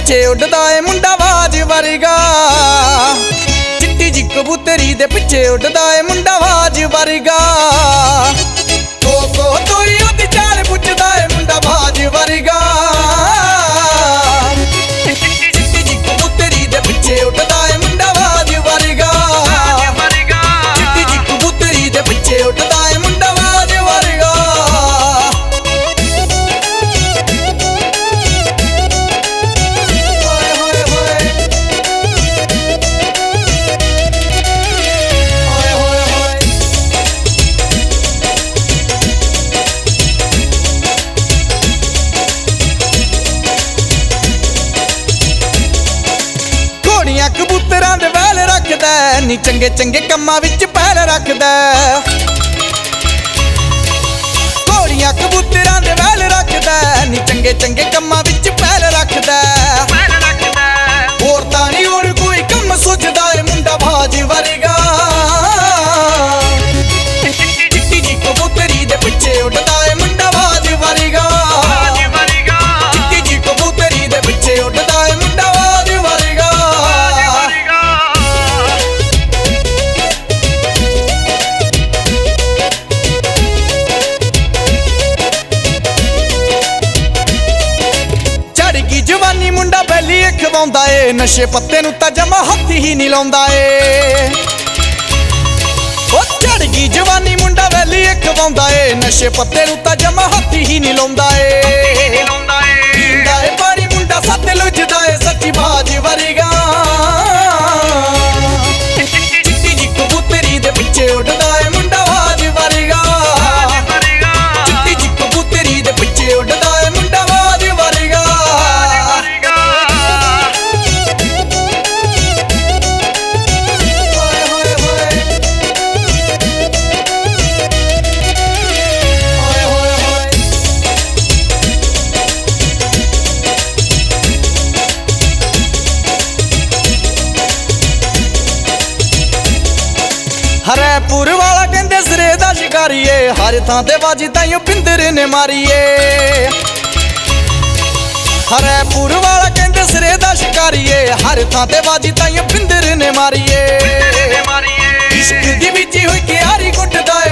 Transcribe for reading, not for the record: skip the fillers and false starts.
ਪਿੱਛੇ ਉੱਡਦਾ ਏ ਮੁੰਡਾ ਬਾਜ ਵਰਗਾ। ਚਿੱਟੀ ਜੀ ਕਬੂਤਰੀ ਦੇ ਪਿੱਛੇ ਉੱਡਦਾ ਏ ਮੁੰਡਾ ਬਾਜ ਵਰਗਾ। ਕੋਕੋ ਤੋਈ ਉਹਦੀ ਚਾਲ ਪੁੱਛਦਾ ਏ ਮੁੰਡਾ ਬਾਜ ਵਰਗਾ। ਚਿੱਟੀ ਜੀ ਕਬੂਤਰੀ ਦੇ ਪਿੱਛੇ ਉੱਡਦਾ ਏ ਮੁੰਡਾ ਬਾਜ ਵਰਗਾ। ਚਿੱਟੀ ਜੀ ਕਬੂਤਰੀ ਦੇ ਪਿੱਛੇ ਉੱਡਦਾ ਏ ਮੁੰਡਾ ਬਾਜ ਵਰਗਾ। ਕਬੂਤਰਾਂ ਦੇ ਵੈਲ ਰੱਖਦਾ ਨੀ ਚੰਗੇ ਚੰਗੇ ਕੰਮਾਂ ਵਿੱਚ ਪਹਿਲ ਰੱਖਦਾ। ਘੋੜੀਆਂ ਕਬੂਤਰਾਂ ਦੇ ਵੈਲ ਰੱਖਦਾ ਨੀ ਚੰਗੇ ਚੰਗੇ ਕੰਮਾਂ ਵਿੱਚ ਪਹਿਲ ਰੱਖਦਾ। ਹੋਰ ਤਾਂ ਨਹੀਂ ਹੋਰ ਕੋਈ ਕੰਮ ਸੁਝਦਾ ਏ ਮੁੰਡਾ ਬਾਜ ਵਰਗਾ। ਚਿੱਟੀ ਜੀ ਕਬੂਤਰੀ ਦੇ ਪਿੱਛੇ ਉੱਡਦਾ ਏ ਮੁੰਡਾ ਬਾਜ ਵਰਗਾ। ਚਿੱਟੀ ਜੀ ਕਬੂਤਰੀ ਦੇ ਪਿੱਛੇ ਉੱਡਦਾ ਏ ਮੁੰਡਾ ਬਾਜ ਵਰਗਾ। ਜਵਾਨੀ ਮੁੰਡਾ ਬੈਲੀ ਖਵਾਉਂਦਾ ਏ ਨਸ਼ੇ ਪੱਤੇ ਨੂੰ ਤਾਂ ਜਮਾ ਹੱਥ ਹੀ ਨਹੀਂ ਲਾਉਂਦਾ ਏ। ਉਹ ਚੜ ਗਈ ਜਵਾਨੀ ਮੁੰਡਾ ਬੈਲੀ ਖਵਾਉਂਦਾ ਏ ਨਸ਼ੇ ਪੱਤੇ ਨੂੰ ਤਾਂ ਜਮਾ ਹੱਥ ਹੀ ਨਹੀਂ ਲਾਉਂਦਾ ਏ। ਪੀਂਦਾ ਏ ਪਾਣੀ ਮੁੰਡਾ ਸੱਤ ਲੁੱਝਦਾ ਏ ਸੱਚੀ ਬਾਜ ਵਰਗਾ। ਚਿੱਟੀ ਜੀ ਕਬੂਤਰੀ ਦੇ ਪਿੱਛੇ ਉੱਡਦਾ ਏ ਮੁੰਡਾ ਬਾਜ ਵਰਗਾ। ਚਿੱਟੀ ਜੀ ਕਬੂਤਰੀ ਦੇ ਪਿੱਛੇ ਉੱਡਦਾ ਏ ਮੁੰਡਾ ਬਾਜ ਵਰਗਾ। ਹਰੈਪੁਰ ਵਾਲਾ ਕਹਿੰਦੇ ਸਿਰੇ ਦਾ ਸ਼ਿਕਾਰੀ ਏ ਹਰ ਥਾਂ ਤੇ ਬਾਜੀ ਤਾਈਓ ਪਿੰਦਰ ਨੇ ਮਾਰੀ ਏ। ਹਰੈਪੁਰ ਵਾਲਾ ਕਹਿੰਦੇ ਸਿਰੇ ਦਾ ਸ਼ਿਕਾਰੀ ਏ ਹਰ ਥਾਂ ਤੇ ਬਾਜੀ ਤਾਈਓ ਪਿੰਦਰ ਨੇ ਮਾਰੀ ਏ। ਇਸ਼ਕ ਦੀ ਬੀਜੀ ਹੋਈ ਕਿਆਰੀ ਗੁੱਟਦਾ